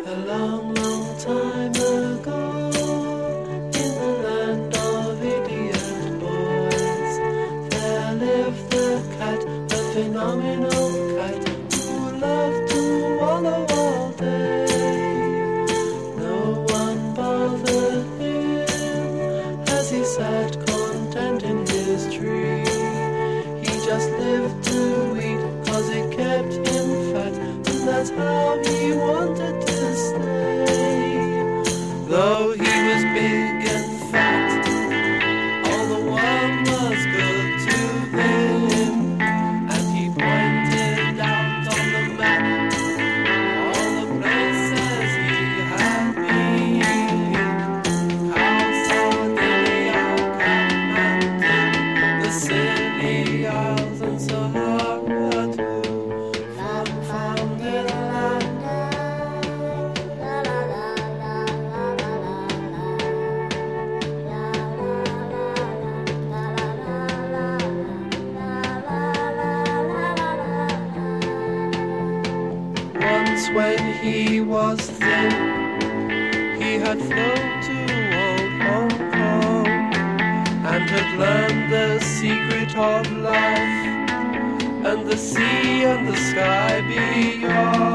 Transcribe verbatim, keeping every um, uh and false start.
A long, long time ago, in the land of idiot boys, there lived a cat, a phenomenal cat, who loved to wallow all day. No one bothered him as he sat content in his tree. He just lived to eat, cause it kept him fat, and that's how he wanted to stay. Though he was big and fat, all the world was good to him, and he pointed out on the map all the places he had been. Count Sardinia, Kathmandu, the Scilly Isles and Sahara too. Fun, fun little land. Once when he was thin, he had flown to old Hong Kong and had learned the secret of life and the sea and the sky beyond.